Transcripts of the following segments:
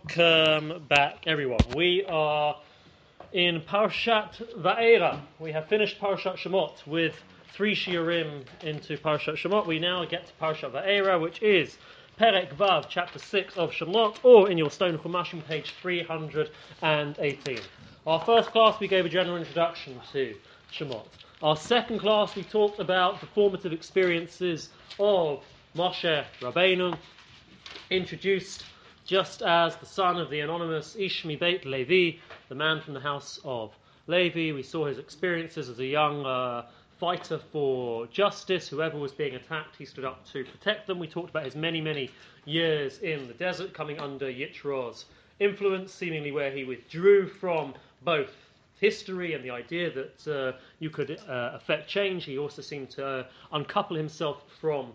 Welcome back, everyone. We are in Parashat Va'era. We have finished Parashat Shemot with 3 shiurim into Parashat Shemot. We now get to Parashat Va'era, which is Perek Vav, chapter 6 of Shemot, or in your Stone Chumashim, page 318. Our first class, we gave a general introduction to Shemot. Our second class, we talked about the formative experiences of Moshe Rabbeinu, introduced just as the son of the anonymous Ish mi Beit Levi, the man from the house of Levi. We saw his experiences as a young fighter for justice. Whoever was being attacked, he stood up to protect them. We talked about his many, many years in the desert, coming under Yitro's influence, seemingly where he withdrew from both history and the idea that you could affect change. He also seemed to uncouple himself from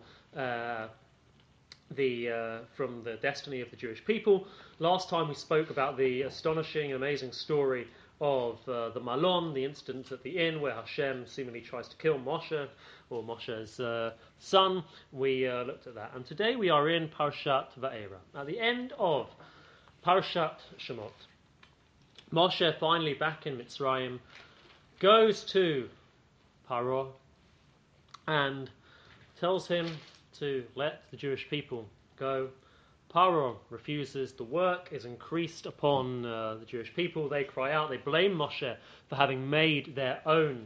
the destiny of the Jewish people. Last time we spoke about the astonishing, amazing story of the Malon, the incident at the inn where Hashem seemingly tries to kill Moshe, or Moshe's son. We looked at that. And today we are in Parashat Va'era. At the end of Parashat Shemot, Moshe, finally back in Mitzrayim, goes to Paro and tells him to let the Jewish people go. Paro refuses. The work is increased upon the Jewish people. They cry out. They blame Moshe for having made their own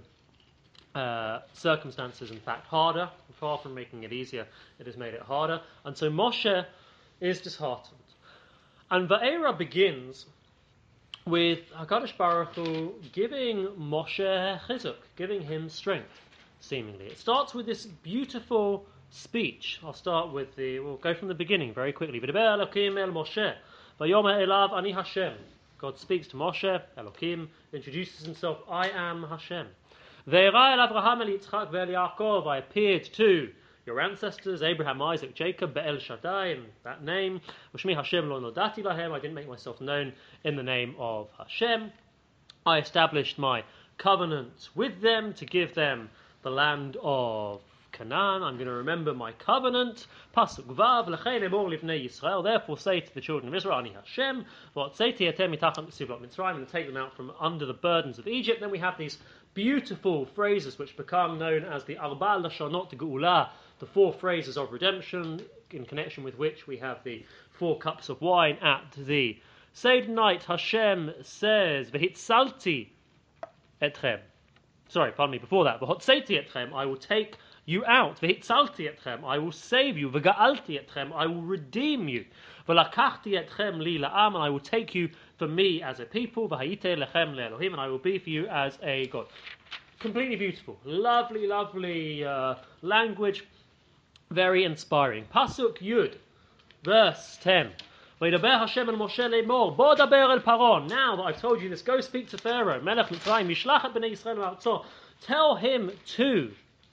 circumstances, in fact, harder. Far from making it easier, it has made it harder. And so Moshe is disheartened. And Va'era begins with HaKadosh Baruch Hu giving Moshe chizuk, giving him strength, seemingly. It starts with this beautiful speech. We'll go from the beginning very quickly. V'diber Elokim el Moshe, v'yomer elav ani Hashem. God speaks to Moshe, Elokim, introduces himself, I am Hashem. Ve'era el Avraham el Yitzchak ve'el Yaakov, I appeared to your ancestors, Abraham, Isaac, Jacob, Be'el Shaddai, in that name. V'shmi Hashem lo nodati lahem, I didn't make myself known in the name of Hashem. I established my covenant with them to give them the land of Canaan. I'm going to remember my covenant. Pasuk Vav, L'chei lemor livnei Yisrael. Therefore say to the children of Israel, Ani Hashem, v'otzeiti etem mitachat sivlot Mitzrayim, and take them out from under the burdens of Egypt. Then we have these beautiful phrases which become known as the Arba Lashonot Geula, the 4 phrases of redemption, in connection with which we have the 4 cups of wine at the Seder night. Hashem says, V'hitzalti etchem. Before that, V'hotzeiti etchem, I will take you out. V'hitzalti etchem, I will save you. V'ga'alti etchem, I will redeem you. V'lakachti etchem li la'am, and I will take you for me as a people. V'hayite lechem le'elohim, and I will be for you as a God. Completely beautiful. Lovely, lovely language. Very inspiring. Pasuk Yud, verse 10. V'yidaber Hashem el Moshe le'mor, bo daber el Paro. Now that I've told you this, go speak to Pharaoh. Melech Mitzrayim, mishlach et b'nei Yisrael ma'artzor. Tell him to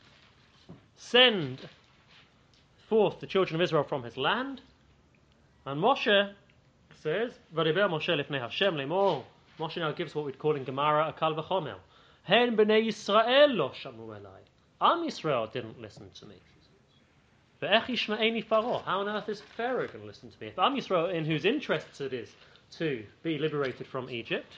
send forth the children of Israel from his land. And Moshe says, V'diber Moshe lifnei Hashem le'mor. Moshe now gives what we'd call in Gemara a kal v'chomer. Hen b'nei Yisrael lo shamu elai. Am Yisrael didn't listen to me. Ve'ech yishma'eni Pharaoh. How on earth is Pharaoh going to listen to me? If Am Yisrael, in whose interests it is to be liberated from Egypt,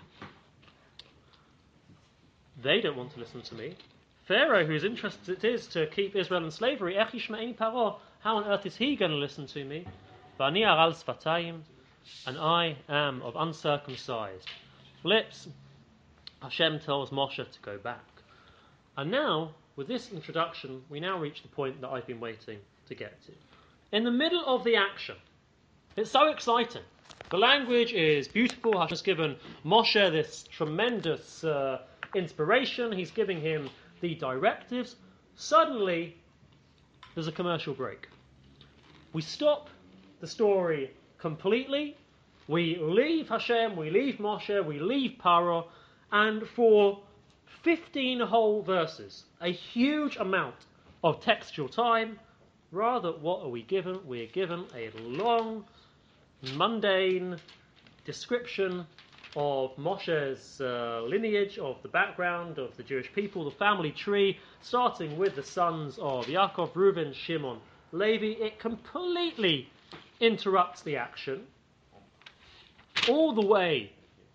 they don't want to listen to me. Pharaoh, whose interest it is to keep Israel in slavery, Ech yishma'eni Paro, how on earth is he going to listen to me? V'ani aral sfatayim, and I am of uncircumcised lips. Hashem tells Moshe to go back. And now, with this introduction, we now reach the point that I've been waiting to get to. In the middle of the action, it's so exciting. The language is beautiful. Hashem's given Moshe this tremendous inspiration. He's giving him the directives. Suddenly, there's a commercial break. We stop the story completely. We leave Hashem, we leave Moshe, we leave Paro, and for 15 whole verses, a huge amount of textual time, rather, what are we given? We're given a long, mundane description of Moshe's lineage, of the background of the Jewish people, the family tree, starting with the sons of Yaakov, Reuven, Shimon, Levi. It completely interrupts the action all the way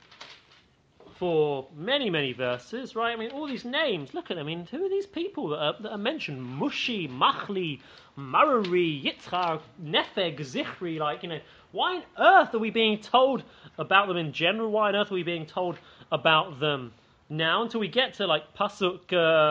for many, many verses, right? I mean, all these names, look at them. I mean, who are these people that are mentioned? Mushi, Machli, Marari, Yitzchar, Nefeg, Zichri, like, why on earth are we being told about them in general? Why on earth are we being told about them now? Until we get to, like, Pasuk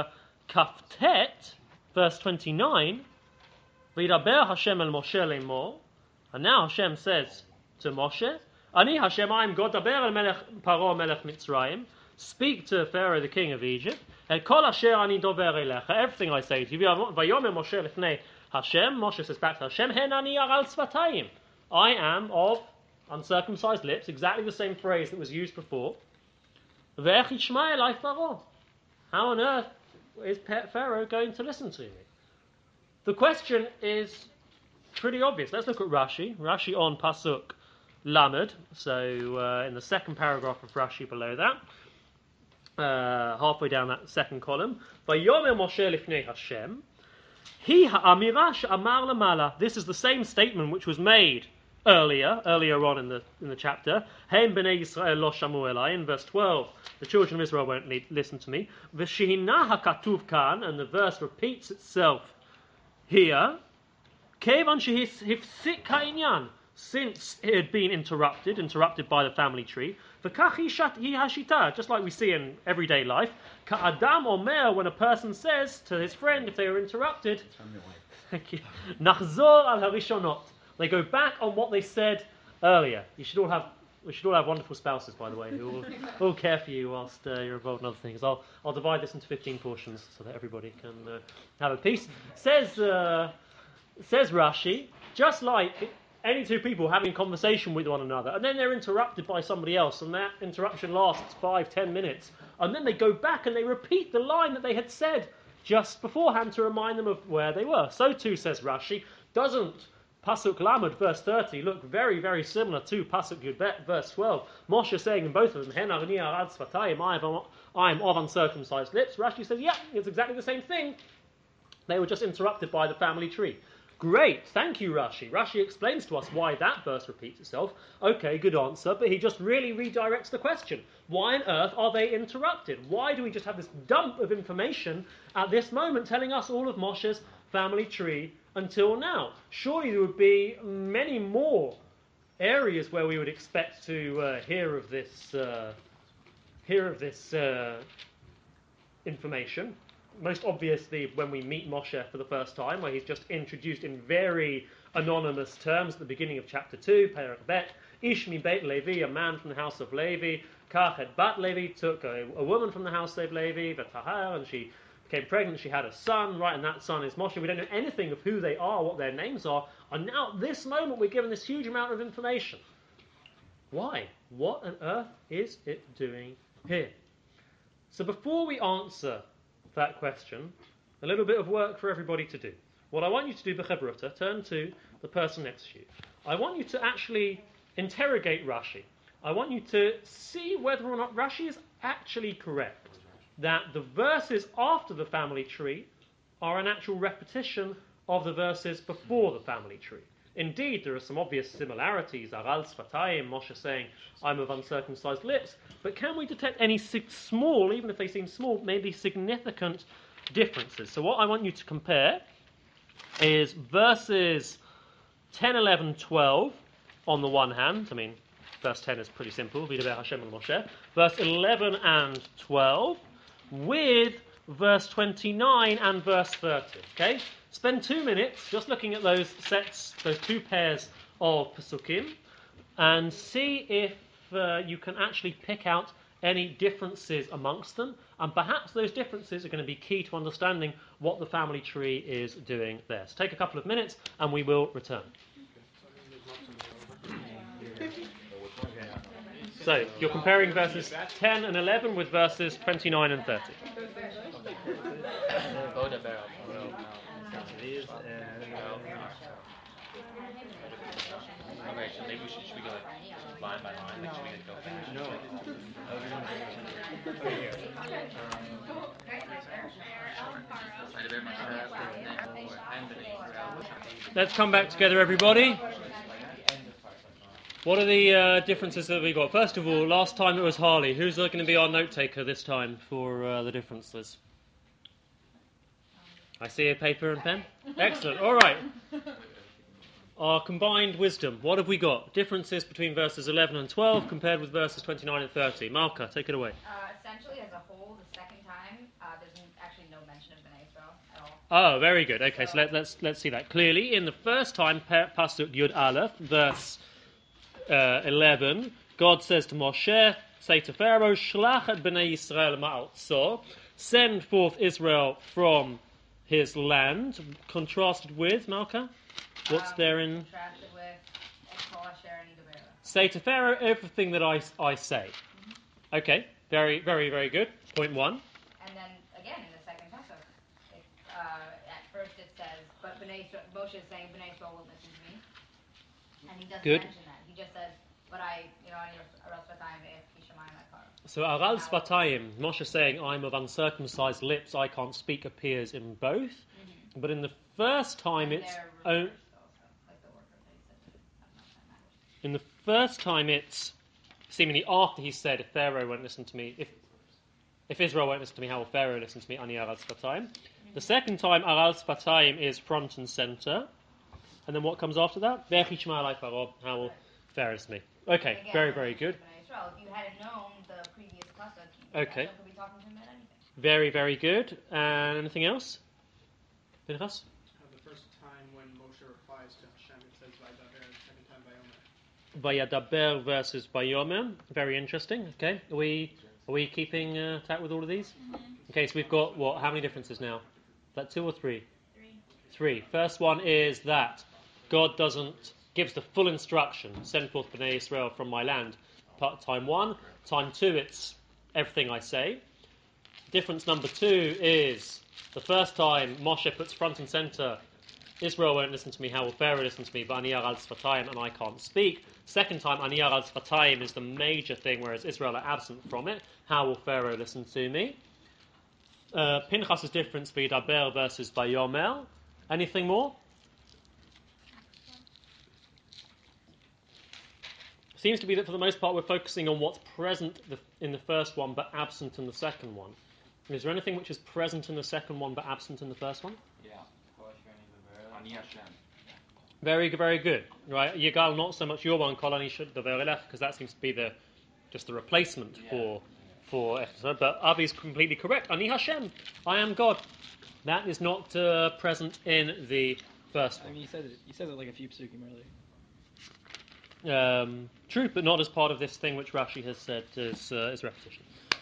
Kaftet, verse 29, V'yidaber Hashem el Moshe lemor, and now Hashem says to Moshe, Ani Hashem, I am God, daber el melech Paro melech Mitzrayim, speak to Pharaoh the king of Egypt, el kol asher ani dober elecha, everything I say to you, vayomer Moshe lefnei Hashem, Moshe says back to Hashem, hen ani aral tzvatayim, I am of uncircumcised lips, exactly the same phrase that was used before, ve'ech yishma elai Pharaoh, how on earth is Pharaoh going to listen to me? The question is pretty obvious. Let's look at Rashi. Rashi on Pasuk Lamed. So in the second paragraph of Rashi below that, halfway down that second column. Vayomer Moshe lifnei Hashem. Hi ha'amira she'amar lamala. This is the same statement which was made earlier on in the chapter. Heim bnei Yisrael lo shamu elai, in verse 12. The children of Israel won't listen to me. V'shehina hakatuv kan, and the verse repeats itself here. Kevan shehifsik ha'inyan, since it had been interrupted by the family tree. V'kach hi hashita, just like we see in everyday life. Ka'adam omer, when a person says to his friend if they were interrupted, thank you, nachzor al harishonot, they go back on what they said earlier. We should all have wonderful spouses, by the way, who will care for you whilst you're involved in other things. I'll divide this into 15 portions so that everybody can have a piece. Says Rashi, just like any two people having a conversation with one another, and then they're interrupted by somebody else, and that interruption lasts 5-10 minutes, and then they go back and they repeat the line that they had said just beforehand to remind them of where they were. So too, says Rashi, doesn't Pasuk Lamed, verse 30, look very, very similar to Pasuk Yudbet, verse 12. Moshe saying in both of them, Hen arni arad svatayim, I am of uncircumcised lips. Rashi says, yeah, it's exactly the same thing. They were just interrupted by the family tree. Great, thank you, Rashi. Rashi explains to us why that verse repeats itself. Okay, good answer, but he just really redirects the question. Why on earth are they interrupted? Why do we just have this dump of information at this moment telling us all of Moshe's family tree until now? Surely there would be many more areas where we would expect to hear of this information. Most obviously when we meet Moshe for the first time, where he's just introduced in very anonymous terms at the beginning of chapter 2, Perek Bet, Ish mi Beit Levi, a man from the house of Levi, Kach et Bat Levi, took a woman from the house of Levi, V'tahar, and she became pregnant, she had a son, right, and that son is Moshe. We don't know anything of who they are, what their names are, and now at this moment we're given this huge amount of information. Why? What on earth is it doing here? So before we answer that question, a little bit of work for everybody to do. What I want you to do, b'chevruta, turn to the person next to you. I want you to actually interrogate Rashi. I want you to see whether or not Rashi is actually correct, that the verses after the family tree are an actual repetition of the verses before the family tree. Indeed, there are some obvious similarities. Aral Sfatayim, Moshe saying, I'm of uncircumcised lips. But can we detect any small, even if they seem small, maybe significant differences? So what I want you to compare is verses 10, 11, 12 on the one hand. I mean, verse 10 is pretty simple. V'yidaber Hashem el Moshe. Verse 11 and 12 with verse 29 and verse 30. Okay? Spend 2 minutes just looking at those sets, those two pairs of Pesukim, and see if you can actually pick out any differences amongst them, and perhaps those differences are going to be key to understanding what the family tree is doing there. So take a couple of minutes and we will return. So you're comparing verses 10 and 11 with verses 29 and 30. Okay, so maybe should we go line by line? Like, should we go fast? No. Let's come back together, everybody. What are the differences that we got? First of all, last time it was Harley. Who's going to be our note taker this time for the differences? I see a paper and pen. Excellent. All right. Our combined wisdom. What have we got? Differences between verses 11 and 12 compared with verses 29 and 30. Malka, take it away. Essentially, as a whole, the second time, there's actually no mention of Bnei Israel at all. Oh, very good. Okay, so let's see that clearly. In the first time, Pasuk Yud Aleph, verse 11, God says to Moshe, say to Pharaoh, Shlach et Bnei Yisrael ma'artzo, send forth Israel from his land. Contrasted with, Malka? What's there in... Contrasted with Kol Asher Ani Daber. Say to Pharaoh everything that I say. Mm-hmm. Okay, very, very, very good. Point one. And then, again, in the second pasuk, at first it says, but Moshe is saying, Bnei Israel won't listen to me. And he doesn't mention that. He just says, but so Aral Svatayim, Moshe saying, I'm of uncircumcised lips, I can't speak, appears in both. Mm-hmm. But in the first time it's seemingly after he said, if Pharaoh won't listen to me, if Israel won't listen to me, how will Pharaoh listen to me? Ani Aral Svatayim. Mm-hmm. The second time Aral Svatayim is front and center. And then what comes after that? Bech Yishma Alai Pharaoh, how will Pharaoh listen to me? Okay, again, very, very good. Israel, if you hadn't known the previous pasuk, okay. Could be talking to him about anything. Very, very good. And anything else? Pinchas? The first time when Moshe replies to Hashem, it says Vaydaber, the second time Vaydaber versus Vayomer. Very interesting. Okay. Are we keeping track with all of these? Mm-hmm. Okay, so we've got, what, how many differences now? Is that 2 or 3? 3. First one is that God gives the full instruction, send forth Bnei Israel from my land. Time 1. Time 2, it's everything I say. Difference number 2 is the first time Moshe puts front and center, Israel won't listen to me, how will Pharaoh listen to me? But Ani Aral Svatayim, and I can't speak. Second time, Ani Aral Svatayim is the major thing, whereas Israel are absent from it. How will Pharaoh listen to me? Pinchas' difference, Vaydaber versus Vayomer. Anything more? Seems to be that for the most part we're focusing on what's present in the first one but absent in the second one. Is there anything which is present in the second one but absent in the first one? Yeah. Ani Hashem. Very, very good. Right, Yigal, not so much your one, Kol Ani Daber Elech, because that seems to be just the replacement for Echad. But Avi's completely correct. Ani Hashem, I am God. That is not present in the first one. I mean, you said it like a few psukim earlier. True, but not as part of this thing which Rashi has said is repetition.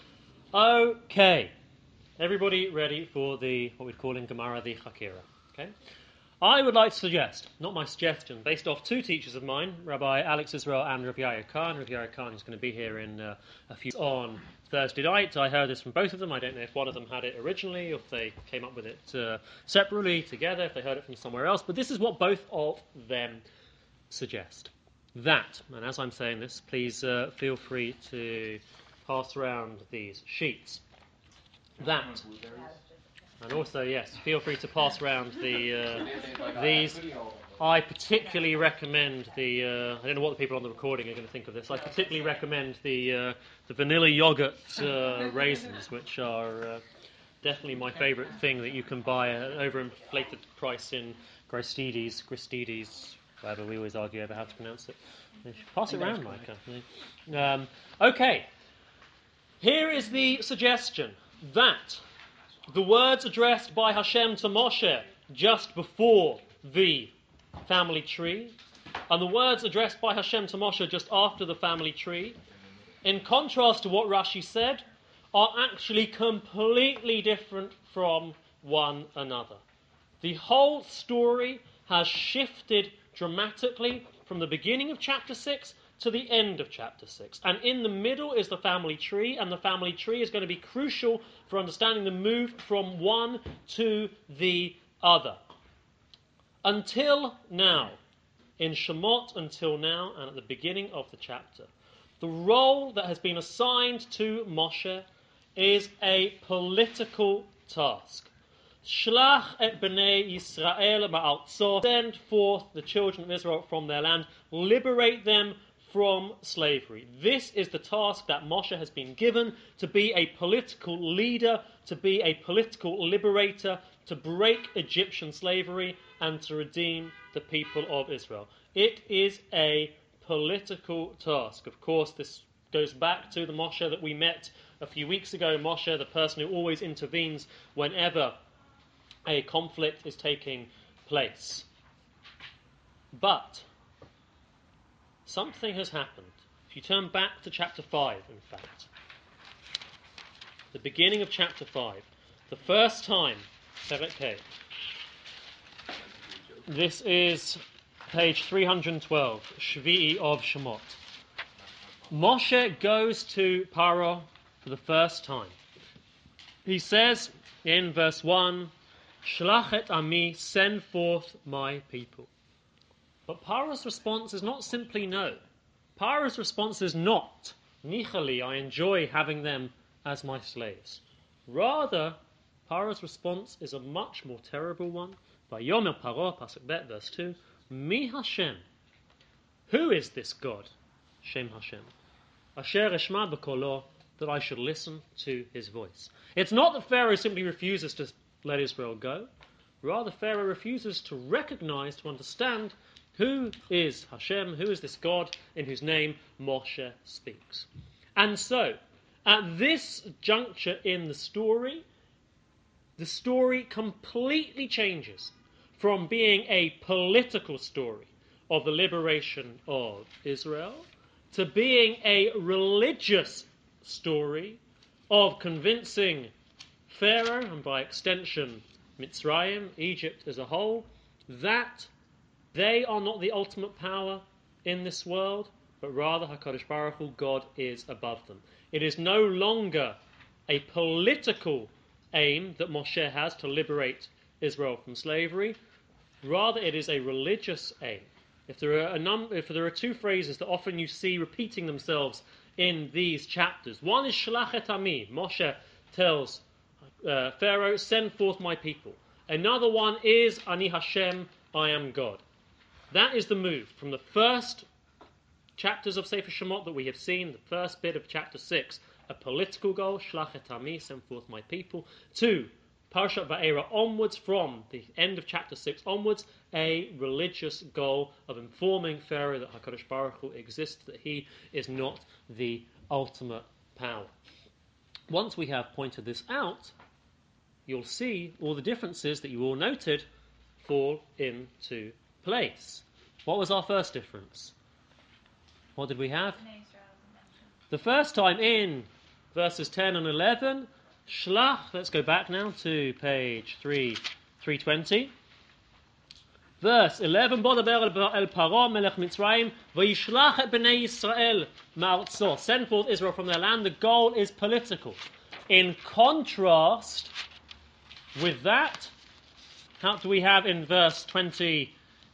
Okay, everybody ready for what we call in Gemara the Chakira? Okay, I would like to suggest, not my suggestion, based off 2 teachers of mine, Rabbi Alex Israel and Rabbi Yair Khan. Rabbi Yair Khan is going to be here in a few on Thursday night. I heard this from both of them. I don't know if one of them had it originally, or if they came up with it separately, together, if they heard it from somewhere else. But this is what both of them suggest. That, and as I'm saying this, please feel free to pass around these sheets. That, and also, yes, feel free to pass around these. I particularly recommend I don't know what the people on the recording are going to think of this. I particularly recommend the vanilla yogurt raisins, which are definitely my favourite thing that you can buy at an overinflated price in Gristedes, whatever, we always argue over how to pronounce it. Pass it around, Micah. Okay. Here is the suggestion that the words addressed by Hashem to Moshe just before the family tree, and the words addressed by Hashem to Moshe just after the family tree, in contrast to what Rashi said, are actually completely different from one another. The whole story has shifted dramatically from the beginning of chapter 6 to the end of chapter 6. And in the middle is the family tree, and the family tree is going to be crucial for understanding the move from one to the other. Until now, in Shemot until now, and at the beginning of the chapter, the role that has been assigned to Moshe is a political task. Shlach et bnei Yisrael ma'artzo, send forth the children of Israel from their land, liberate them from slavery. This is the task that Moshe has been given, to be a political leader, to be a political liberator, to break Egyptian slavery and to redeem the people of Israel. It is a political task. Of course, this goes back to the Moshe that we met a few weeks ago. Moshe, the person who always intervenes whenever a conflict is taking place. But something has happened. If you turn back to chapter 5, in fact, the beginning of chapter 5, the first time, this is page 312, Shvi'i of Shemot. Moshe goes to Paro for the first time. He says in verse 1, Shlach et ami, send forth my people. But Paro's response is not simply no. Paro's response is not, Nichali, I enjoy having them as my slaves. Rather, Paro's response is a much more terrible one. Vayomer Paro, Pasuk Bet, verse 2, Mi Hashem. Who is this God? Shem Hashem. Asher eshma b'kolo, that I should listen to his voice. It's not that Pharaoh simply refuses to let Israel go. Rather, Pharaoh refuses to recognize, to understand who is Hashem, who is this God in whose name Moshe speaks. And so, at this juncture in the story completely changes from being a political story of the liberation of Israel to being a religious story of convincing Pharaoh, and by extension Mitzrayim, Egypt as a whole, that they are not the ultimate power in this world, but rather HaKadosh Baruch Hu, God, is above them. It is no longer a political aim that Moshe has to liberate Israel from slavery. Rather, it is a religious aim. If there are two phrases that often you see repeating themselves in these chapters, one is Shlach et ami. Moshe tells Pharaoh, send forth my people. Another one is Ani Hashem, I am God. That is the move from the first chapters of Sefer Shemot that we have seen, the first bit of chapter 6, a political goal, Shlach et ami, send forth my people, to Parashat Va'era onwards, from the end of chapter 6 onwards, a religious goal of informing Pharaoh that HaKadosh Baruch Hu exists, that he is not the ultimate power. Once we have pointed this out, you'll see all the differences that you all noted fall into place. What was our first difference? What did we have? The first time in verses 10 and 11, Shlach, let's go back now to page 320. Verse 11, Bodaber el Paro melech Mitzrayim, v'yishlach et bnei Yisrael ma'artzo, send forth Israel from their land. The goal is political. In contrast with that, how do we have in verse 29,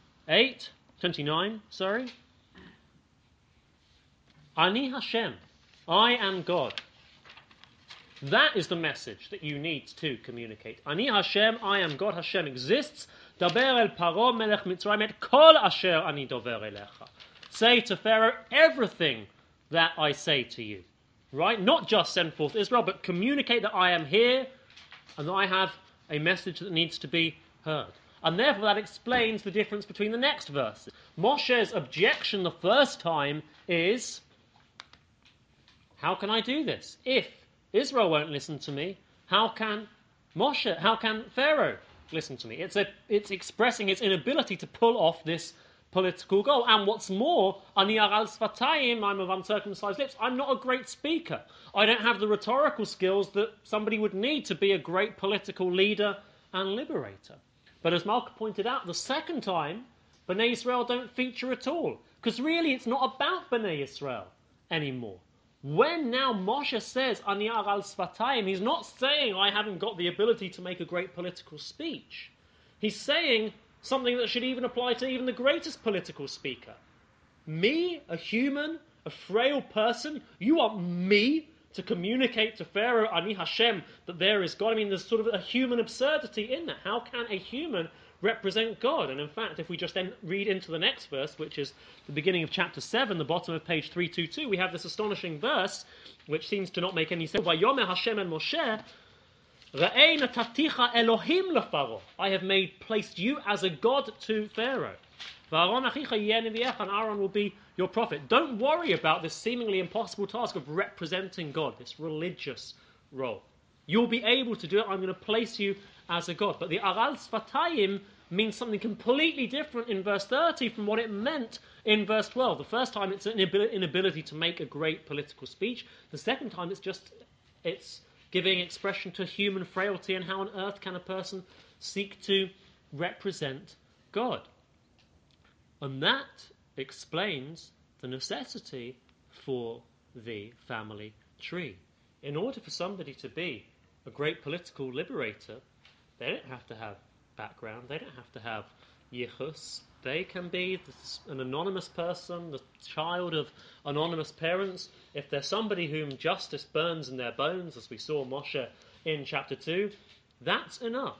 Ani Hashem, I am God. That is the message that you need to communicate. Ani Hashem, I am God. Hashem exists. Daber el Paro melech Mitzrayim et kol asher ani dover elecha. Say to Pharaoh everything that I say to you. Right? Not just send forth Israel, but communicate that I am here and that I have a message that needs to be heard. And therefore that explains the difference between the next verses. Moshe's objection the first time is, how can I do this? If Israel won't listen to me, how can Pharaoh listen to me? It's expressing its inability to pull off this political goal. And what's more, ani aral sfatayim, I'm of uncircumcised lips. I'm not a great speaker. I don't have the rhetorical skills that somebody would need to be a great political leader and liberator. But as Malka pointed out, the second time, Bnei Israel don't feature at all. Because really it's not about Bnei Israel anymore. When now Moshe says, Ani aral sfatayim, he's not saying, I haven't got the ability to make a great political speech. He's saying something that should even apply to even the greatest political speaker. Me, a human, a frail person, you want me to communicate to Pharaoh, Ani Hashem, that there is God? I mean, there's sort of a human absurdity in that. How can a human represent God. And in fact, if we just then read into the next verse, which is the beginning of chapter 7, the bottom of page 322, we have this astonishing verse, which seems to not make any sense. Vayomer Hashem and Moshe, Re'ei nataticha Elohim leFaro. I have placed you as a God to Pharaoh. V'Aaron achicha yeh nevi'echa, and Aaron will be your prophet. Don't worry about this seemingly impossible task of representing God, this religious role. You'll be able to do it. I'm going to place you as a God. But the Aral Sfatayim means something completely different in verse 30 from what it meant in verse 12. The first time it's an inability to make a great political speech. The second time it's giving expression to human frailty and how on earth can a person seek to represent God. And that explains the necessity for the family tree. In order for somebody to be a great political liberator, they don't have to have background, they don't have to have yichus. They can be an anonymous person, the child of anonymous parents. If they're somebody whom justice burns in their bones, as we saw Moshe in chapter 2, that's enough.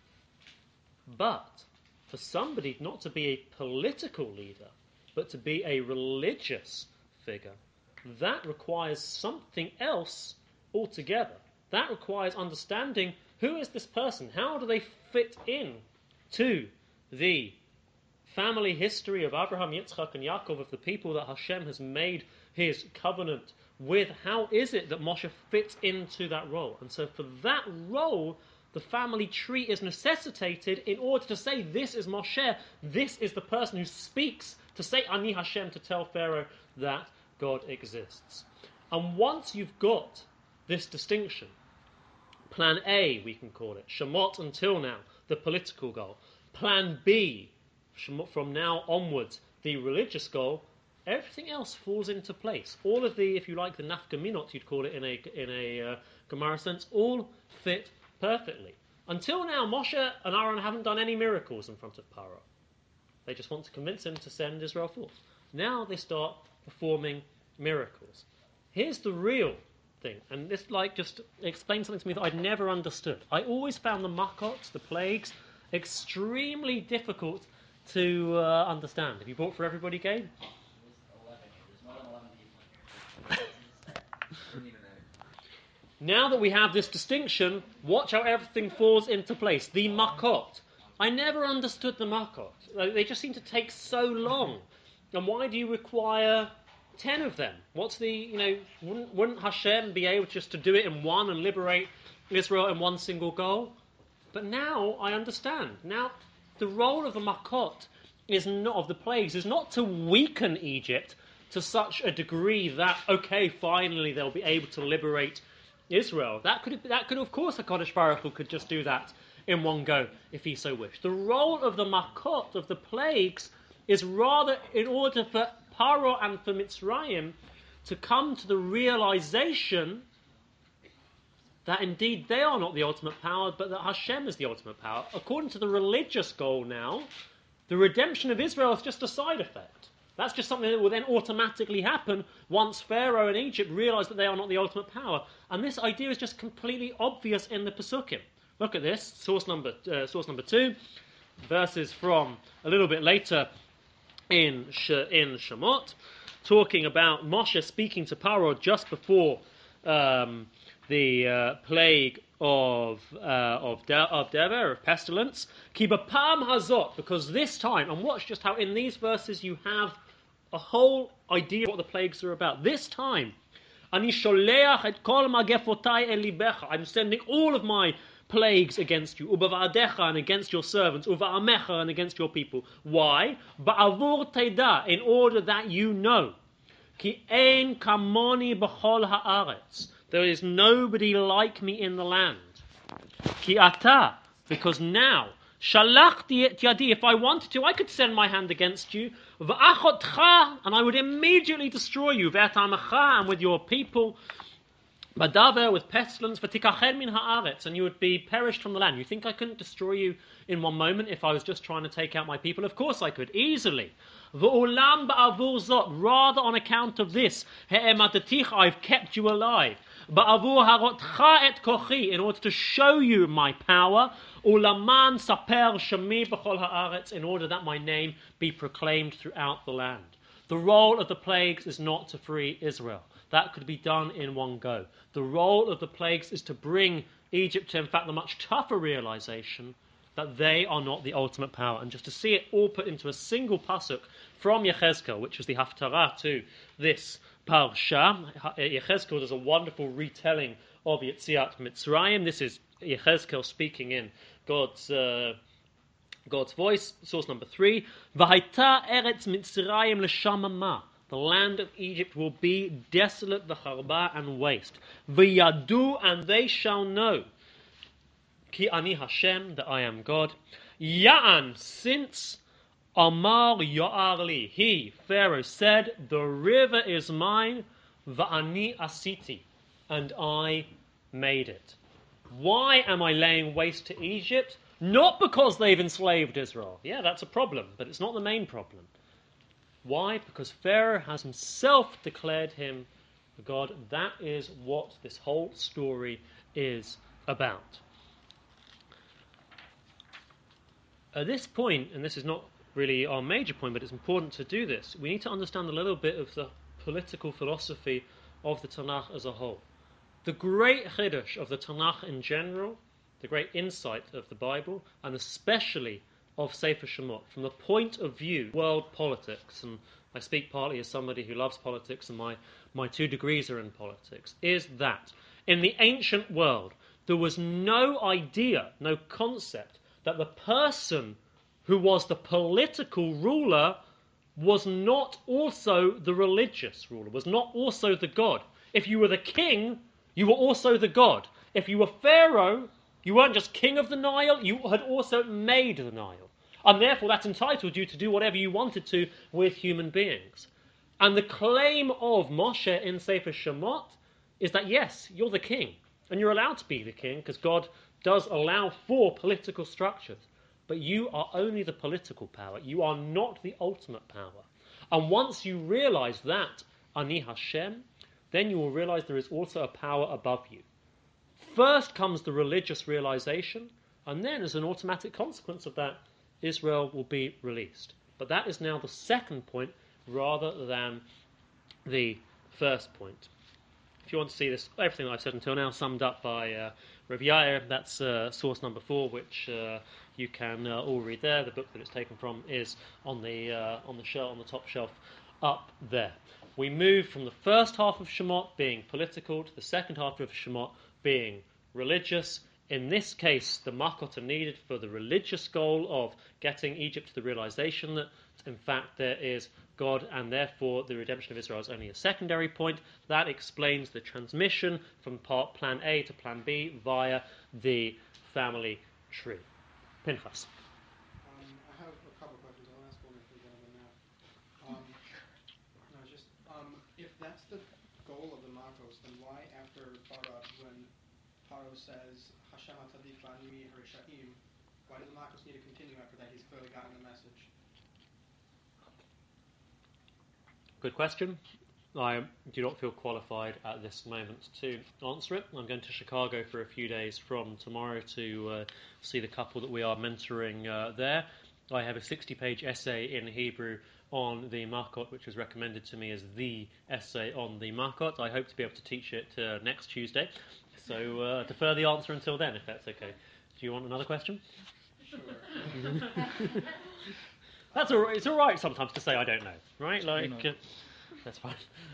But for somebody not to be a political leader, but to be a religious figure, that requires something else altogether. That requires understanding who is this person, how do they fit in to the family history of Abraham, Yitzchak, and Yaakov, of the people that Hashem has made his covenant with. How is it that Moshe fits into that role? And so for that role, the family tree is necessitated in order to say, this is Moshe, this is the person who speaks to say Ani Hashem, to tell Pharaoh that God exists. And once you've got this distinction, Plan A, we can call it, Shemot until now, the political goal. Plan B, from now onwards, the religious goal, everything else falls into place. All of the, if you like, the nafkaminot, you'd call it in a Gemara sense, all fit perfectly. Until now, Moshe and Aaron haven't done any miracles in front of Paro. They just want to convince him to send Israel forth. Now they start performing miracles. Here's the real thing, and this just explains something to me that I'd never understood. I always found the makot, the plagues, extremely difficult to understand. Have you bought for everybody, Gabe? Now that we have this distinction, watch how everything falls into place. The makot. I never understood the makot. They just seem to take so long. And why do you require 10 of them? What's the, wouldn't Hashem be able just to do it in one and liberate Israel in one single goal? But now I understand. Now the role of the makot of the plagues is not to weaken Egypt to such a degree that, okay, finally they'll be able to liberate Israel. That could of course, HaKadosh Baruch Hu could just do that in one go if he so wished. The role of the makot, of the plagues, is rather in order for Paro and for Mitzrayim to come to the realization that indeed they are not the ultimate power, but that Hashem is the ultimate power. According to the religious goal now, the redemption of Israel is just a side effect. That's just something that will then automatically happen once Pharaoh and Egypt realize that they are not the ultimate power. And this idea is just completely obvious in the Pesukim. Look at this, source number 2, verses from a little bit later in Shemot, talking about Moshe speaking to Paro just before the plague of Dever, of pestilence. Ki b'pam hazot, because this time, and watch just how in these verses you have a whole idea of what the plagues are about. This time, ani sholeach et kol magefotai el libecha, I'm sending all of my plagues against you, ubava'adecha, and against your servants, uva'amecha, and against your people. Why? Ba'avur teda, in order that you know, ki ein kamoni b'chol haaretz, there is nobody like me in the land. Ki ata, because now, shalachti et yadi, if I wanted to, I could send my hand against you, v'achotcha, and I would immediately destroy you, ve'atamecha, and with your people, Badaver with pestilence, v'tikachen min haaretz, and you would be perished from the land. You think I couldn't destroy you in one moment if I was just trying to take out my people? Of course I could, easily. V'olam ba'avur zot, rather on account of this, he'ematatich, I've kept you alive. Ba'avur harotcha et kochi, in order to show you my power. Ulaman saper shemi b'chol haaretz, in order that my name be proclaimed throughout the land. The role of the plagues is not to free Israel. That could be done in one go. The role of the plagues is to bring Egypt to, in fact, the much tougher realization that they are not the ultimate power. And just to see it all put into a single pasuk from Yechezkel, which is the haftarah to this parsha. Yechezkel does a wonderful retelling of Yetziat Mitzrayim. This is Yechezkel speaking in God's voice. Source number 3. V'haita eretz Mitzrayim l'shamama. The land of Egypt will be desolate, v'charba, and waste. V'yadu, and they shall know. Ki ani Hashem, that I am God. Ya'an, since Amar Yo'ar li, he, Pharaoh, said, the river is mine, va'ani asiti, and I made it. Why am I laying waste to Egypt? Not because they've enslaved Israel. Yeah, that's a problem, but it's not the main problem. Why? Because Pharaoh has himself declared him a god. That is what this whole story is about. At this point, and this is not really our major point, but it's important to do this, we need to understand a little bit of the political philosophy of the Tanakh as a whole. The great chiddush of the Tanakh in general, the great insight of the Bible, and especially of Sefer Shemot, from the point of view of world politics, and I speak partly as somebody who loves politics, and my 2 degrees are in politics, is that in the ancient world there was no idea, no concept, that the person who was the political ruler was not also the religious ruler, was not also the god. If you were the king, you were also the god. If you were Pharaoh, you weren't just king of the Nile, you had also made the Nile. And therefore that entitled you to do whatever you wanted to with human beings. And the claim of Moshe in Sefer Shemot is that yes, you're the king. And you're allowed to be the king because God does allow for political structures. But you are only the political power. You are not the ultimate power. And once you realize that, Ani Hashem, then you will realize there is also a power above you. First comes the religious realization, and then as an automatic consequence of that, Israel will be released. But that is now the second point rather than the first point. If you want to see this, everything I've said until now summed up by Rav Yair, that's source number 4, which you can all read there. The book that it's taken from is on the shelf, on the top shelf up there. We move from the first half of Shemot being political to the second half of Shemot being religious. In this case, the makot are needed for the religious goal of getting Egypt to the realization that, in fact, there is God, and therefore the redemption of Israel is only a secondary point. That explains the transmission from plan A to plan B via the family tree. Pinchas. I have a couple of questions. I'll ask one if we get them now. If that's the goal of the makos, then why after Barak, when Paro says Hashem HaTzadik V'ani Rishaim, why do the makos need to continue after that? He's clearly gotten the message. Good question. I do not feel qualified at this moment to answer it. I'm going to Chicago for a few days from tomorrow to see the couple that we are mentoring there. I have a 60-page essay in Hebrew on the Makot, which was recommended to me as the essay on the Makot. I hope to be able to teach it next Tuesday. So defer the answer until then, if that's okay. Do you want another question? Sure. That's all right. It's all right sometimes to say I don't know, right? Like that's fine.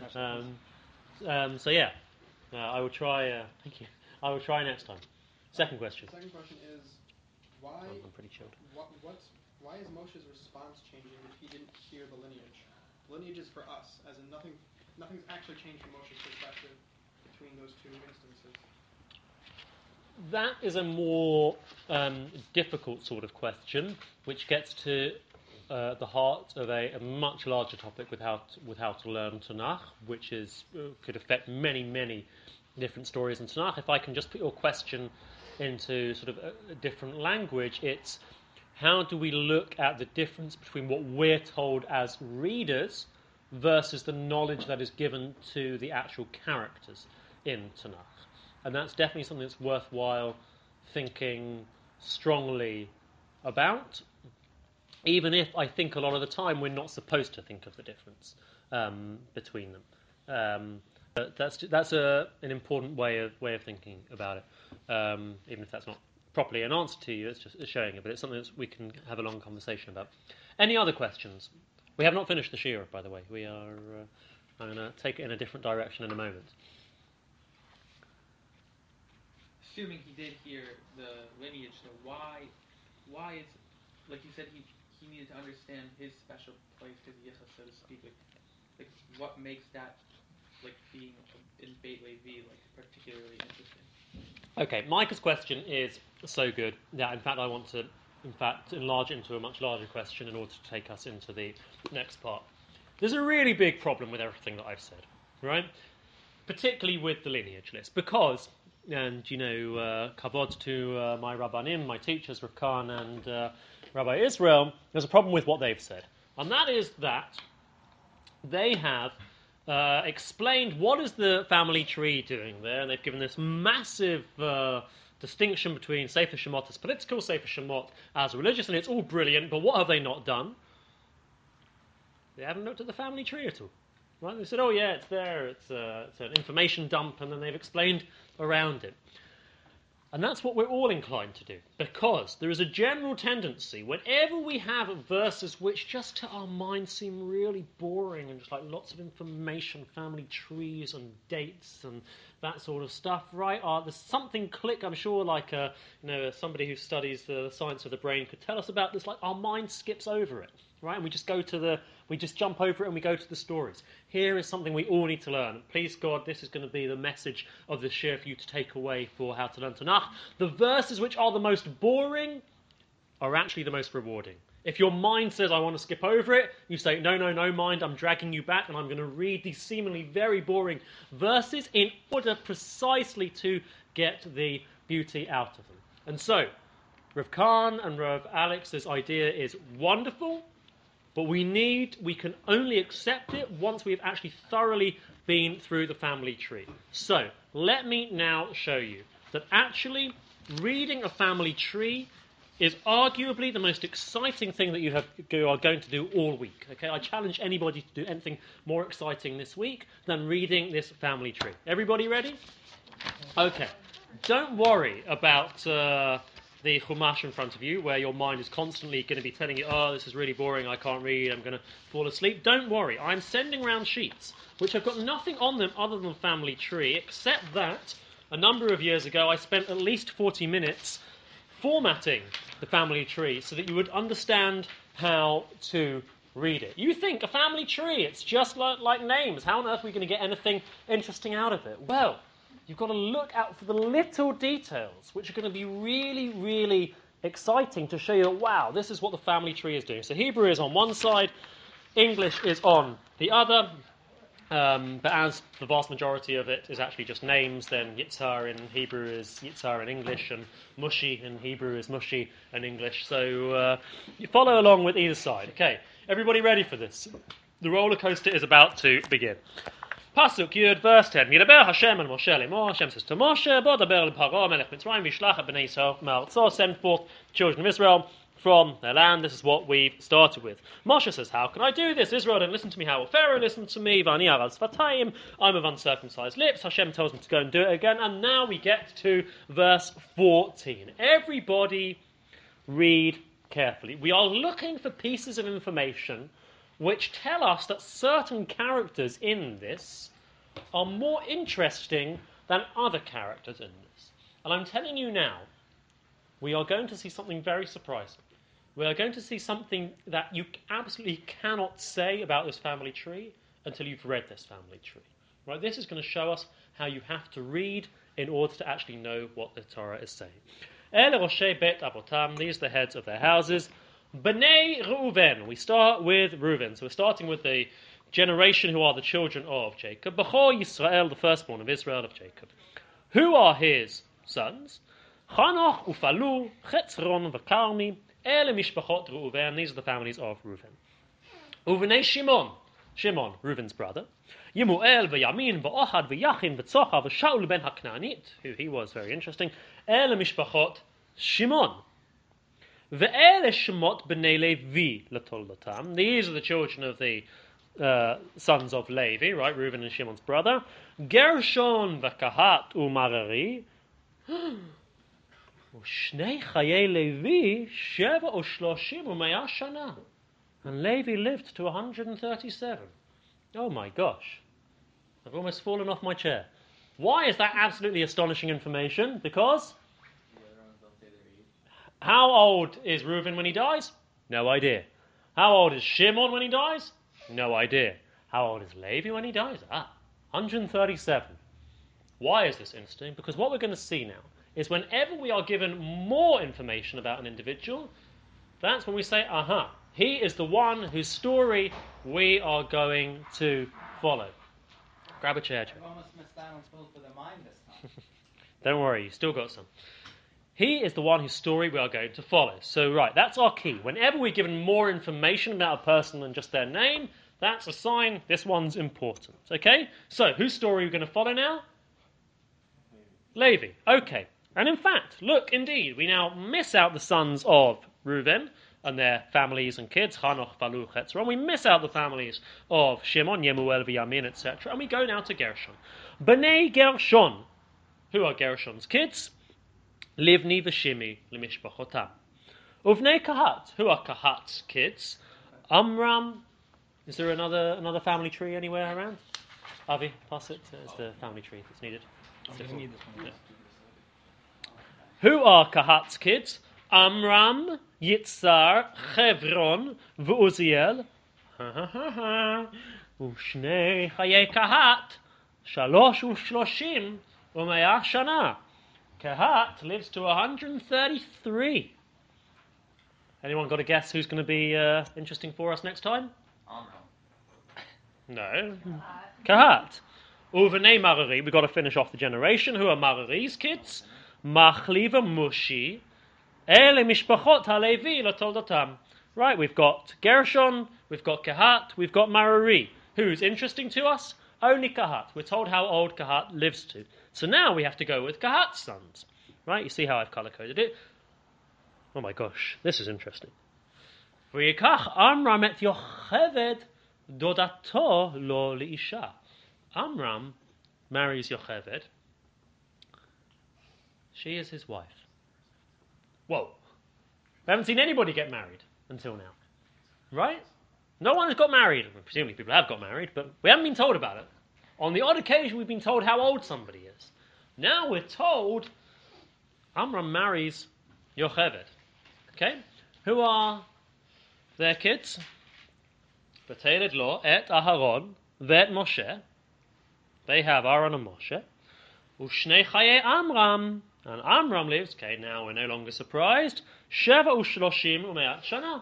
So yeah, I will try. Thank you. I will try next time. Second question. The second question is why? I'm pretty chilled. Why is Moshe's response changing if he didn't hear the lineage? The lineage is for us, as in nothing's actually changed from Moshe's perspective between those 2 instances. That is a more difficult sort of question, which gets to the heart of a much larger topic with how to learn Tanakh, which is could affect many different stories in Tanakh. If I can just put your question into sort of a different language, it's how do we look at the difference between what we're told as readers versus the knowledge that is given to the actual characters in Tanakh? And that's definitely something that's worthwhile thinking strongly about, even if I think a lot of the time we're not supposed to think of the difference between them. But that's an important way of thinking about it, even if that's not properly an answer to you. It's just showing it, but it's something that we can have a long conversation about. Any other questions? We have not finished the Shira, by the way. We are. I'm going to take it in a different direction in a moment. Assuming he did hear the lineage, though, why is, like you said, he needed to understand his special place, his yichus, so to speak. Like what makes that, like being in Beit Levi, like particularly interesting? Okay, Micah's question is so good that, in fact, I want to, enlarge it into a much larger question in order to take us into the next part. There's a really big problem with everything that I've said, right? Particularly with the lineage list, because, and kavod to my Rabbanim, my teachers, Rav Kahn and Rabbi Israel, there's a problem with what they've said. And that is that they have explained what is the family tree doing there, and they've given this massive distinction between Sefer Shemot as political, Sefer Shemot as religious, and it's all brilliant, but what have they not done? They haven't looked at the family tree at all. Right? They said, oh yeah, it's there, it's an information dump, and then they've explained around it. And that's what we're all inclined to do, because there is a general tendency, whenever we have verses which just to our mind seem really boring and just like lots of information, family trees and dates and that sort of stuff, right? There's something click, I'm sure, like somebody who studies the science of the brain could tell us about this, like our mind skips over it, right? And we just jump over it and we go to the stories. Here is something we all need to learn. Please God, this is going to be the message of the shir for you to take away for how to learn Tanakh. The verses which are the most boring are actually the most rewarding. If your mind says, I want to skip over it, you say, no, mind, I'm dragging you back and I'm going to read these seemingly very boring verses in order precisely to get the beauty out of them. And so, Rav Kahn and Rav Alex's idea is wonderful, but we can only accept it once we've actually thoroughly been through the family tree. So, let me now show you that actually reading a family tree is arguably the most exciting thing that you are going to do all week. Okay, I challenge anybody to do anything more exciting this week than reading this family tree. Everybody ready? Okay. Don't worry about the Chumash in front of you, where your mind is constantly going to be telling you, oh, this is really boring, I can't read, I'm going to fall asleep. Don't worry. I'm sending around sheets which have got nothing on them other than the family tree, except that a number of years ago I spent at least 40 minutes formatting the family tree so that you would understand how to read it. You think a family tree, it's just like names. How on earth are we going to get anything interesting out of it? Well, you've got to look out for the little details, which are going to be really, really exciting to show you that, wow, this is what the family tree is doing. So Hebrew is on one side, English is on the other. But as the vast majority of it is actually just names, then Yitzhar in Hebrew is Yitzhar in English, and Mushi in Hebrew is Mushi in English. So you follow along with either side. Okay, everybody ready for this? The roller coaster is about to begin. Pasuk Yud, verse 10. Yidaber Hashem and Moshe lemor. Hashem says to Moshe, Bo daber l'Paro melech Mitzrayim v'shlach et bnei Yisrael ma'artzo. Send forth the children of Israel from their land. This is what we've started with. Moshe says, how can I do this? Israel didn't listen to me. How will Pharaoh listen to me? Vani aral sfatayim. I'm of uncircumcised lips. Hashem tells me to go and do it again. And now we get to verse 14. Everybody read carefully. We are looking for pieces of information which tell us that certain characters in this are more interesting than other characters in this. And I'm telling you now, we are going to see something very surprising. We are going to see something that you absolutely cannot say about this family tree until you've read this family tree. Right? This is going to show us how you have to read in order to actually know what the Torah is saying. El Roshei Bet Avotam, these are the heads of their houses. Bnei Reuven, we start with Reuven. So we're starting with the generation who are the children of Jacob. Bechor Yisrael, the firstborn of Israel of Jacob. Who are his sons? Chanoch, Ufalu, Chetzron, Vakarmi, Ele Mishpachot Reuven. These are the families of Reuven. Uvenei Shimon, Reuven's brother. Yemuel, V'Yamin, V'Ohad, V'Yachin, V'Tzochar, V'Shaul ben Haknanit, who he was very interesting. Ele Mishpachot Shimon. Ve'ele Shemot b'nei Levi l'toldotam. These are the children of the sons of Levi, right? Reuven and Shimon's brother. Gershon v'Kahat u'Marari. U'shnei chayei Levi sheva u'shloshim u'maya shana. And Levi lived to 137. Oh my gosh. I've almost fallen off my chair. Why is that absolutely astonishing information? Because how old is Reuven when he dies? No idea. How old is Shimon when he dies? No idea. How old is Levi when he dies? 137. Why is this interesting? Because what we're going to see now is whenever we are given more information about an individual, that's when we say, he is the one whose story we are going to follow. Grab a chair, Joe. I've almost missed out on full for the mind this time. Don't worry, you still got some. He is the one whose story we are going to follow. So, right, that's our key. Whenever we're given more information about a person than just their name, that's a sign this one's important. Okay? So, whose story are we going to follow now? Levi. Okay. And in fact, look, indeed, we now miss out the sons of Reuven and their families and kids, Chanoch, Falu, Chetzron. We miss out the families of Shimon, Yemuel, V'Yamin, etc. And we go now to Gershon. Bnei Gershon. Who are Gershon's kids? Livni v'Shimi l'mishpachotam. Uvnei Kahat. Who are Kahat's kids? Amram. Is there another family tree anywhere around? Avi, pass it. It's the family tree that's needed. Doesn't need this one. Yeah. Who are Kahat's kids? Amram, Yitzhar, Chevron, v'Uziel. U'shnei chayei Kahat. Shalosh u'shloshim u'maya shana. Kahat lives to 133. Anyone got a guess who's going to be interesting for us next time? No. Kahat. Uvenei Marari. We've got to finish off the generation. Who are Marari's kids? Machliva Mushi. Ele Mishpachot HaLevi L'toldotam. Right, we've got Gershon, we've got Kahat, we've got Marari. Who's interesting to us? Only Kahat. We're told how old Kahat lives to. So now we have to go with Kahat's sons. Right, you see how I've color-coded it? Oh my gosh, this is interesting. V'yikach Amram et Yocheved dodato lo liisha. Amram marries Yocheved. She is his wife. Whoa. We haven't seen anybody get married until now. Right? No one has got married. Presumably people have got married, but we haven't been told about it. On the odd occasion we've been told how old somebody is. Now we're told Amram marries Yocheved. Okay? Who are their kids? V'teled lo et Aharon ve'et Moshe. They have Aaron and Moshe. U'shnei chayei Amram. And Amram lives, okay, now we're no longer surprised, Sheva u'shloshim u'me'at shana.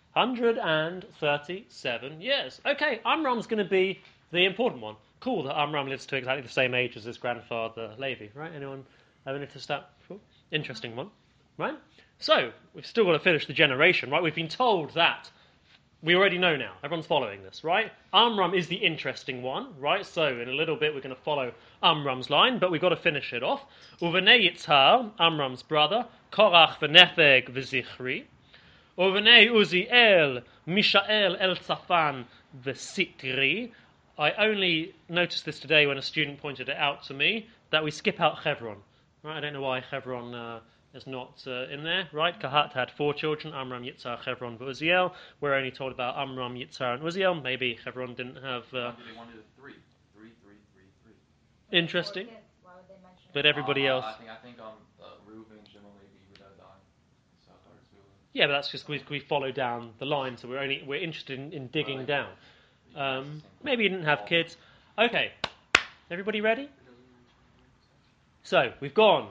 137 years. Okay, Amram's going to be the important one. Cool that Amram lives to exactly the same age as his grandfather Levi, right? Anyone have any to start? Interesting one, right? So, we've still got to finish the generation, right? We've been told that. We already know now. Everyone's following this, right? Amram is the interesting one, right? So, in a little bit, we're going to follow Amram's line, but we've got to finish it off. Uvenei Yitzhar, Amram's brother, Korach v'Nefeg v'Zichri. Uvenei Uziel, Mishael El-Tzafan v'Sitri. I only noticed this today when a student pointed it out to me, that we skip out Chevron. Right? I don't know why Chevron is not in there, right? Kahat had 4 children, Amram, Yitzhar, Chevron, and Uziel. We're only told about Amram, Yitzhar, and Uziel. Maybe Chevron didn't have... They wanted 3. 3. Interesting. Why would they mention But everybody else... I think Reuven, Shimon, Levi would have died. So yeah, but that's just we follow down the line, so we're interested in digging down. Maybe he didn't have kids. Okay, everybody ready? So, we've gone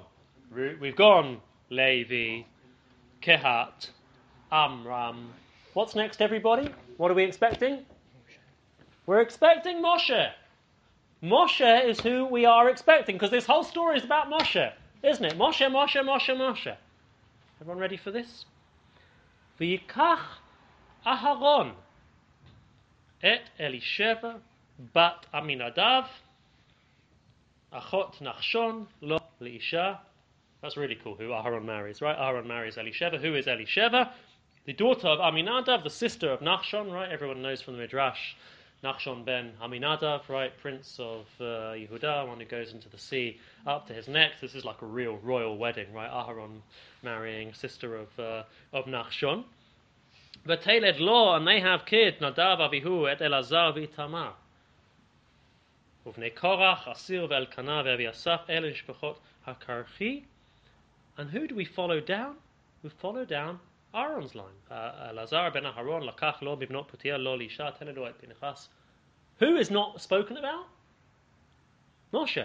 Levi, Kehat, Amram. What's next, everybody? What are we expecting? We're expecting Moshe. Moshe is who we are expecting, because this whole story is about Moshe, isn't it? Moshe, Moshe, Moshe, Moshe. Everyone ready for this? V'yikach Aharon et Elisheva bat Aminadav achot Nachshon lo liisha. That's really cool who Aharon marries, right? Aharon marries Elisheva. Who is Elisheva? The daughter of Aminadav, the sister of Nachshon, right? Everyone knows from the Midrash, Nachshon ben Aminadav, right? Prince of Yehuda, one who goes into the sea up to his neck. This is like a real royal wedding, right? Aharon marrying sister of Nachshon. V'teled lo, and they have kid, Nadav Avihu et Elazar v'Itamar. Uvnei Korach, Asir v'Elkanah v'Aviasaf, el mishpachot hakarchi. And who do we follow down? We follow down Aaron's line. Elazar ben Aharon lakach lo bibnot putia lo lisha teledo et Pinchas. Who is not spoken about? Moshe.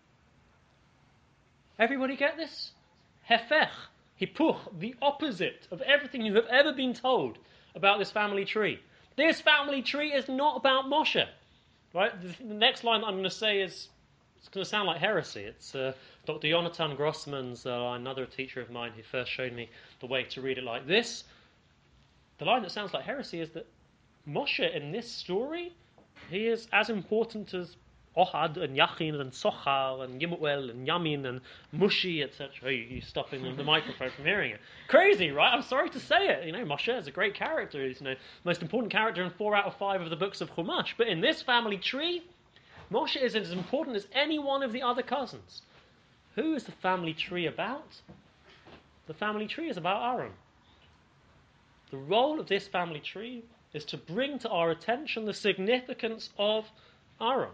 Everybody get this? Hefech, hipuch, the opposite of everything you have ever been told about this family tree. This family tree is not about Moshe. Right? The next line that I'm going to say is, it's going to sound like heresy. It's Dr. Jonathan Grossman's line, another teacher of mine who first showed me the way to read it like this. The line that sounds like heresy is that Moshe in this story, he is as important as Ohad and Yachin and Sochar and Yimuel and Yamin and Mushi, etc. You're stopping the microphone from hearing it. Crazy, right? I'm sorry to say it. Moshe is a great character. He's the most important character in 4 out of 5 of the books of Chumash. But in this family tree, Moshe is as important as any one of the other cousins. Who is the family tree about? The family tree is about Aaron. The role of this family tree is to bring to our attention the significance of Aaron.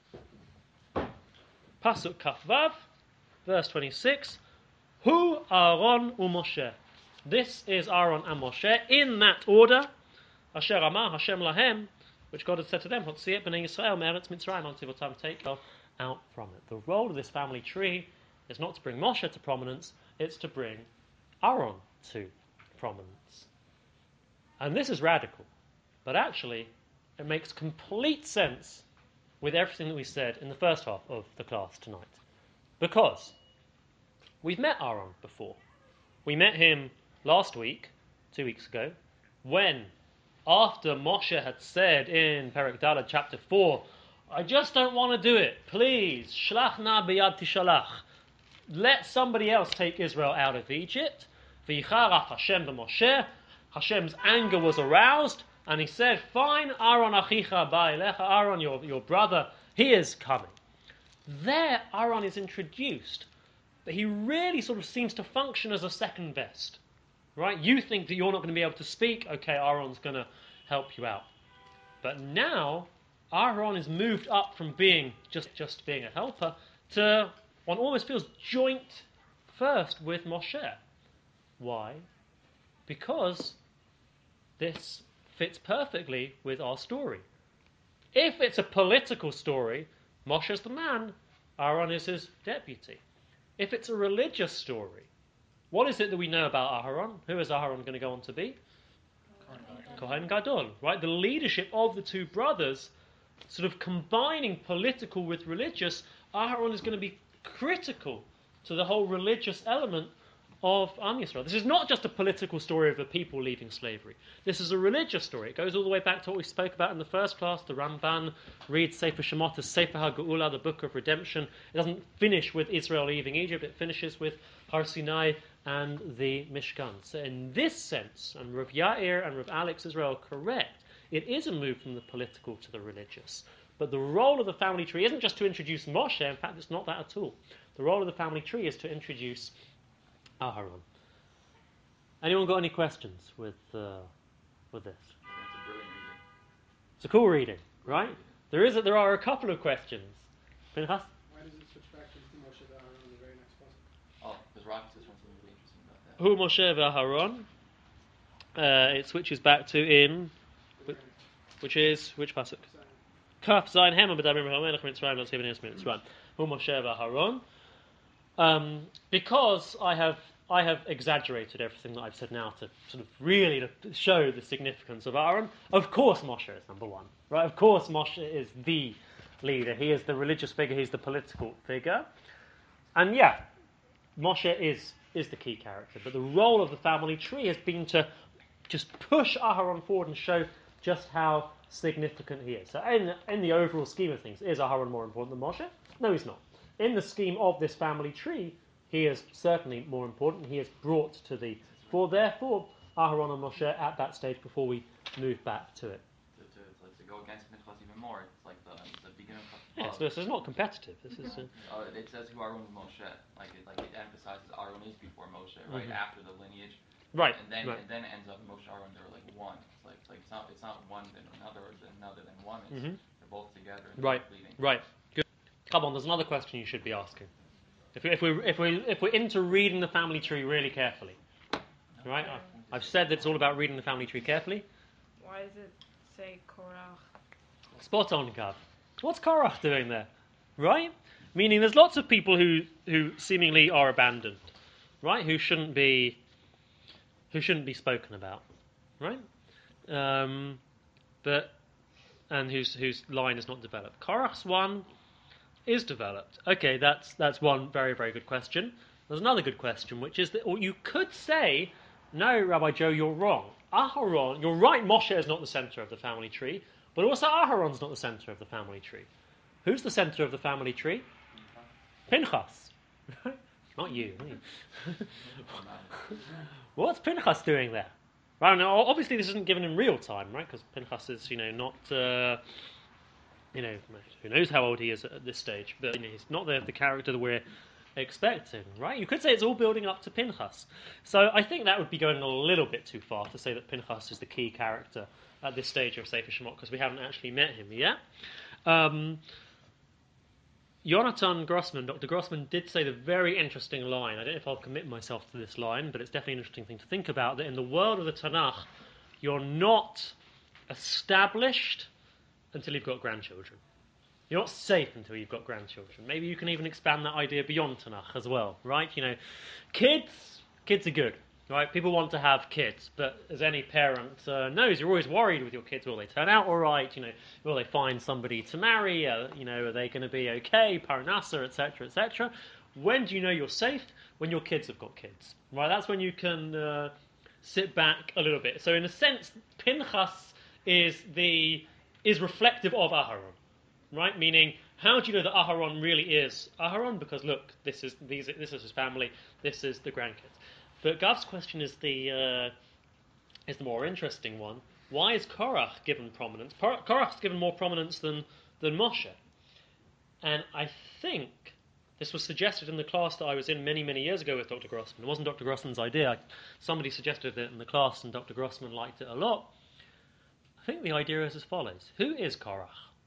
Pasuk Kafvav, verse 26. Hu Aaron u'Moshe. This is Aaron and Moshe in that order. Asher Amar Hashem lahem, which God had said to them, Hotziet b'nei Yisrael me'eretz Mitzrayim until time take out from it. The role of this family tree is not to bring Moshe to prominence, it's to bring Aaron to prominence. And this is radical, but actually it makes complete sense with everything that we said in the first half of the class tonight. Because we've met Aaron before. We met him last week, 2 weeks ago, when, after Moshe had said in Perek Daled chapter 4, I just don't want to do it, please, shlach na biyad tishalach. Let somebody else take Israel out of Egypt. V'yicharach Hashem b'Moshe. Hashem's anger was aroused, and he said, fine, Aaron achicha ba'elecha, Aaron, your brother, he is coming. There, Aaron is introduced, but he really sort of seems to function as a second best. Right? You think that you're not going to be able to speak, okay, Aaron's going to help you out. But now, Aaron is moved up from being just being a helper to, one almost feels, joint first with Moshe. Why? Because this fits perfectly with our story. If it's a political story, Moshe's the man, Aaron is his deputy. If it's a religious story, what is it that we know about Aaron? Who is Aaron going to go on to be? Kohen Gadol, right? The leadership of the two brothers, sort of combining political with religious, Aaron is going to be critical to the whole religious element of Am Yisrael. This is not just a political story of the people leaving slavery. This is a religious story. It goes all the way back to what we spoke about in the first class. The Ramban reads Sefer Shemot as Sefer HaGeula, the book of redemption. It doesn't finish with Israel leaving Egypt. It finishes with Har Sinai and the Mishkan. So in this sense, and Rav Yair and Rav Alex Israel are correct, it is a move from the political to the religious. But the role of the family tree isn't just to introduce Moshe. In fact, it's not that at all. The role of the family tree is to introduce Aharon. Anyone got any questions with this? That's a brilliant reading. It's a cool reading, right? There are a couple of questions. Pinchas? Why does it switch back to Moshe to Aaron in the very next passage? Oh, because Rocky says something really interesting about that. Hu Moshe v'Aharon. It switches back to in, which pasuk? Kaf Zayin Hema b'Dabrim Ha'melech Mitzrayim Lo Tzivin Yismin Mitzrayim. Hu Moshe v'Aharon. Because I have I have exaggerated everything that I've said now to sort of really to show the significance of Aaron. Of course Moshe is number one, right? Of course Moshe is the leader. He is the religious figure, he's the political figure. And yeah, Moshe is the key character. But the role of the family tree has been to just push Aharon forward and show just how significant he is. So in the overall scheme of things, is Aharon more important than Moshe? No, he's not. In the scheme of this family tree, he is certainly more important. He is brought to the fore. Therefore, Aharon and Moshe at that stage before we move back to it. To go against Pinchas even more, it's like the beginning of Yes, this is not competitive. This is. it says who Aaron and Moshe. It emphasizes Aaron is before Moshe, right after the lineage. Right. And then right. and then it ends up Moshe Aaron. They're like one. It's not one then another or another than one. They're both together. And Right. leading. Right. Good. Come on. There's another question you should be asking. If we're into reading the family tree really carefully, right? I've said that it's all about reading the family tree carefully. Why does it say Korach? Spot on, Gav. What's Korach doing there? Right? Meaning there's lots of people who seemingly are abandoned, right? Who shouldn't be spoken about, right? And whose line is not developed. Korach's one is developed. Okay, that's one very, very good question. There's another good question, which is that, or you could say, no, Rabbi Joe, you're wrong. Aharon, you're right, Moshe is not the center of the family tree, but also Aharon's not the center of the family tree. Who's the center of the family tree? Pinchas. Not you. What's Pinchas doing there? Right, now, obviously this isn't given in real time, right? Because Pinchas is, not, who knows how old he is at this stage, but he's not the character that we're expecting, right? You could say it's all building up to Pinchas. So I think that would be going a little bit too far to say that Pinchas is the key character at this stage of Sefer Shemot, because we haven't actually met him yet. Jonathan Grossman, Dr. Grossman, did say the very interesting line. I don't know if I'll commit myself to this line, but it's definitely an interesting thing to think about, that in the world of the Tanakh, you're not established until you've got grandchildren. You're not safe until you've got grandchildren. Maybe you can even expand that idea beyond Tanakh as well, right? Kids are good, right? People want to have kids, but as any parent knows, you're always worried with your kids. Will they turn out all right? Will they find somebody to marry? Are they going to be okay? Parnasa, etc., etc. When do you know you're safe? When your kids have got kids, right? That's when you can sit back a little bit. So in a sense, Pinchas is reflective of Aharon. Right, meaning, how do you know that Aharon really is Aharon? Because look, this is his family, this is the grandkids. But Gav's question is the more interesting one. Why is Korach given prominence? Korach's given more prominence than Moshe, and I think this was suggested in the class that I was in many, many years ago with Dr. Grossman. It wasn't Dr. Grossman's idea. Somebody suggested it in the class, and Dr. Grossman liked it a lot. I think the idea is as follows: who is Korach?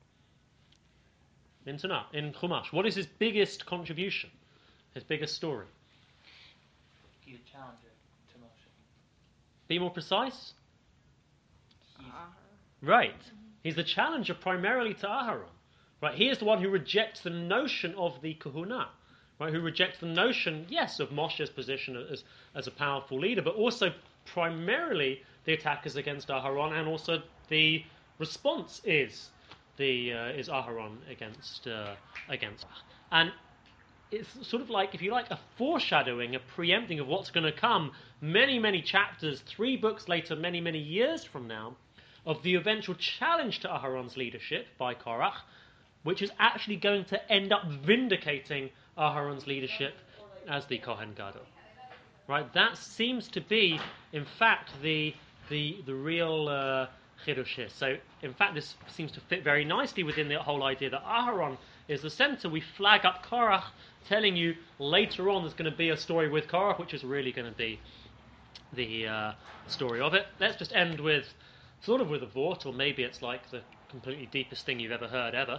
In Tanakh, in Chumash, what is his biggest contribution? His biggest story? He's a challenger to Moshe. Be more precise? He's Right. He's the challenger primarily to Aharon. Right. He is the one who rejects the notion of the kahuna. Right. Who rejects the notion, yes, of Moshe's position as a powerful leader, but also primarily the attack is against Aharon, and also the response is Aharon against, and it's sort of like, if you like, a foreshadowing, a preempting of what's going to come many, many chapters, 3 books later, many, many years from now, of the eventual challenge to Aharon's leadership by Korach, which is actually going to end up vindicating Aharon's leadership as the Kohen Gadol. Right? That seems to be, in fact, the real Chidush is. So, in fact, this seems to fit very nicely within the whole idea that Aharon is the center. We flag up Korach, telling you later on there's going to be a story with Korach, which is really going to be the story of it. Let's just end with a vort, or maybe it's like the completely deepest thing you've ever heard ever.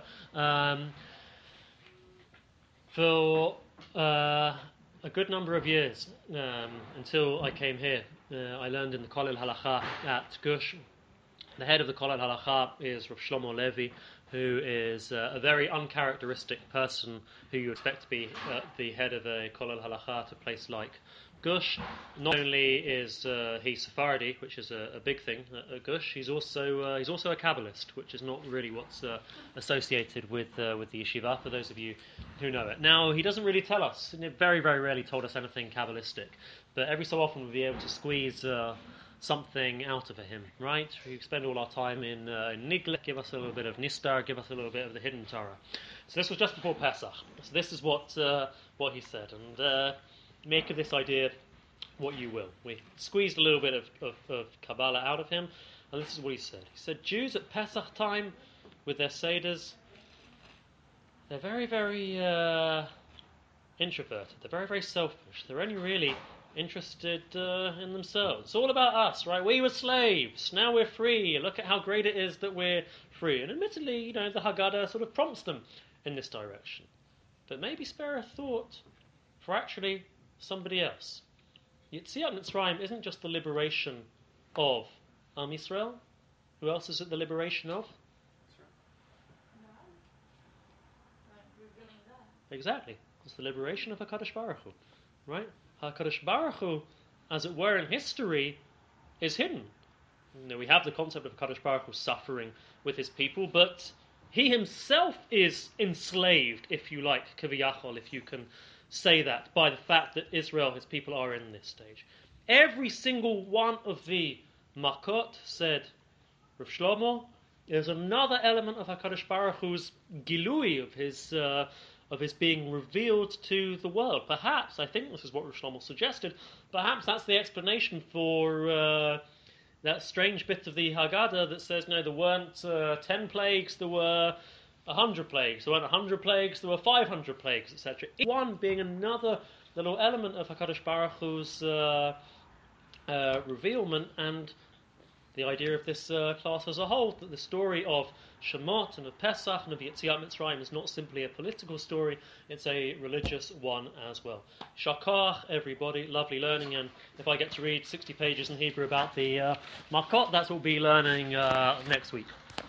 For a good number of years, until I came here, I learned in the Kollel Halacha at Gush. The head of the Kollel Halacha is Rav Shlomo Levi, who is a very uncharacteristic person who you expect to be the head of a Kolel Halacha at a place like Gush. Not only is he Sephardi, which is a big thing at Gush, he's also a Kabbalist, which is not really what's associated with the yeshiva, for those of you who know it. Now, he doesn't really tell us, and very, very rarely told us anything Kabbalistic, but every so often we'll be able to squeeze something out of him, right? We spend all our time in Nigla, give us a little bit of Nistar, give us a little bit of the hidden Torah. So this was just before Pesach. So this is what he said, and make of this idea what you will. We squeezed a little bit of Kabbalah out of him, and this is what he said. He said, Jews at Pesach time, with their seders, they're very, very introverted. They're very, very selfish. They're only really interested in themselves. It's all about us, right? We were slaves. Now we're free. Look at how great it is that we're free. And admittedly, the Haggadah sort of prompts them in this direction. But maybe spare a thought for actually somebody else. Yetziat Mitzrayim isn't just the liberation of Am Yisrael. Who else is it the liberation of? Exactly. It's the liberation of HaKadosh Baruch Hu. Right? HaKadosh Baruch Hu, as it were in history, is hidden. We have the concept of HaKadosh Baruch Hu suffering with his people, but he himself is enslaved, if you like, kaviyachol, if you can say that, by the fact that Israel, his people, are in this stage. Every single one of the makot, said Rav Shlomo, is another element of HaKadosh Baruch Hu's gilui, of his being revealed to the world. Perhaps, I think this is what Rav Shlomo suggested, perhaps that's the explanation for that strange bit of the Haggadah that says, no, there weren't 10 plagues, there were 100 plagues. There weren't 100 plagues, there were 500 plagues, etc. One being another little element of HaKadosh Baruch Hu's revealment, and the idea of this class as a whole, that the story of Shemot and of Pesach and of Yetziat Mitzrayim is not simply a political story, it's a religious one as well. Shakach, everybody, lovely learning, and if I get to read 60 pages in Hebrew about the Makot, that's what we'll be learning next week.